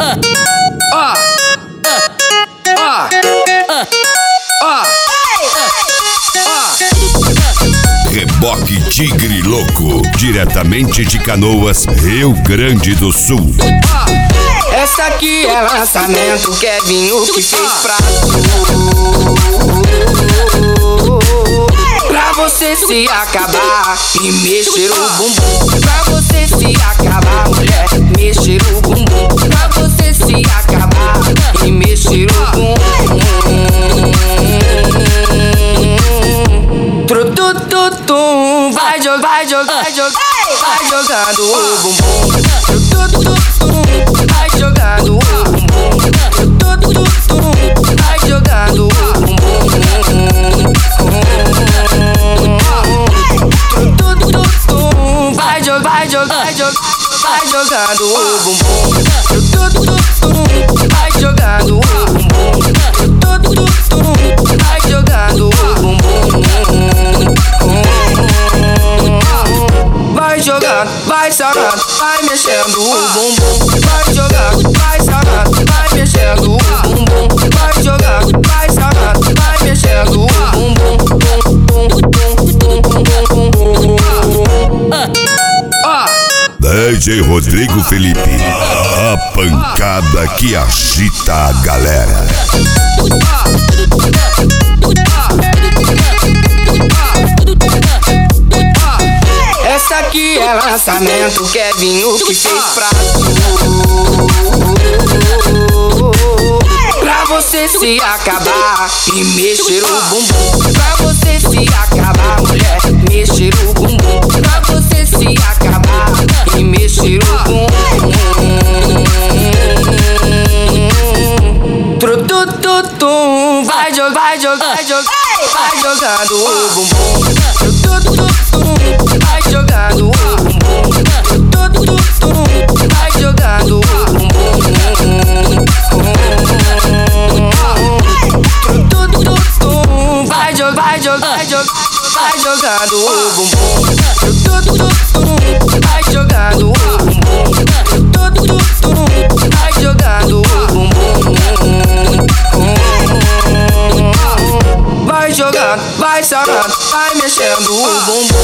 Reboque Tigre Louco, diretamente de Canoas, Rio Grande do Sul. Essa aqui é lançamento, Kevinho que fez pra você se acabar e mexer o bumbum. Pra você se acabar, mulher, mexer o bumbum. Pra você se acabar e mexer o bumbum. Trutututum, vai jogando, vai jogando o bumbum. Trutututum, vai jogando o bumbum. Trutututum, vai jogando o bumbum. Trutututum, vai jogando o bumbum. Trutututum, vai jogando o bumbum. Trutututum, vai jogando o bumbum. Vai jogando, vai sarando, vai mexendo o bumbum. Vai jogando, vai sarando, vai mexendo o bumbum. Vai jogando, vai sarando, vai mexendo o bumbum. DJ Rodrigo Felipe, a pancada que agita a galera. Essa aqui é lançamento, Kevinho que fez pra você se acabar e mexer o bumbum. Pra você se acabar, mulher, mexer o bumbum. Pra você se acabar e mexer o bumbum. Trutututum, vai jogando o bumbum. Trutututum, vai jogando o bumbum. Trutututum, vai jogando o bumbum. Trutututum, vai jogando o bumbum. Trutututum, vai jogando o bumbum. Trutututum, vai jogando o bumbum. Vai jogando, vai sarando, vai mexendo o bumbum.